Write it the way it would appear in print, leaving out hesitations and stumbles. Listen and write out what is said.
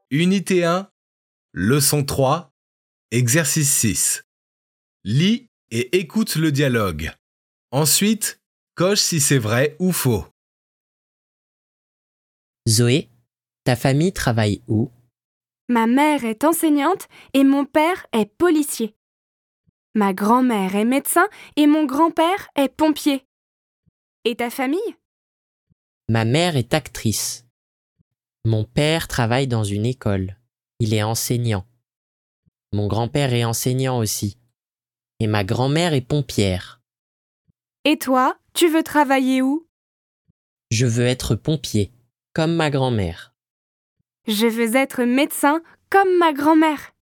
Unité 1, leçon 3, exercice 6. Lis et écoute le dialogue. Ensuite, coche si c'est vrai ou faux. Zoé, ta famille travaille où? Ma mère est enseignante et mon père est policier. Ma grand-mère est médecin et mon grand-père est pompier. Et ta famille? Ma mère est actrice. Mon père travaille dans une école. Il est enseignant. Mon grand-père est enseignant aussi. Et ma grand-mère est pompière. Et toi, tu veux travailler où? Je veux être pompier, comme ma grand-mère. Je veux être médecin comme ma grand-mère.